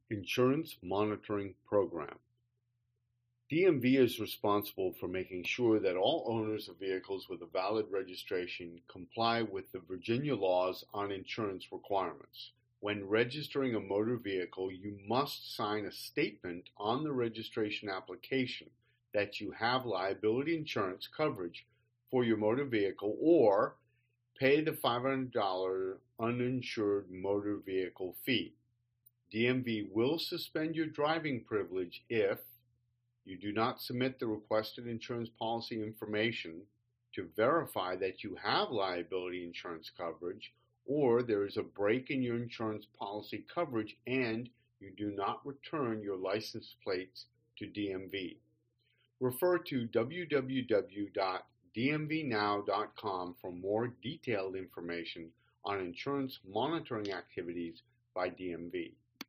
Insurance Monitoring Program. DMV is responsible for making sure that all owners of vehicles with a valid registration comply with the Virginia laws on insurance requirements. When registering a motor vehicle, you must sign a statement on the registration application that you have liability insurance coverage for your motor vehicle or pay the $500 uninsured motor vehicle fee. DMV will suspend your driving privilege if you do not submit the requested insurance policy information to verify that you have liability insurance coverage, or there is a break in your insurance policy coverage and you do not return your license plates to DMV. Refer to www.dmvnow.com for more detailed information on insurance monitoring activities by DMV.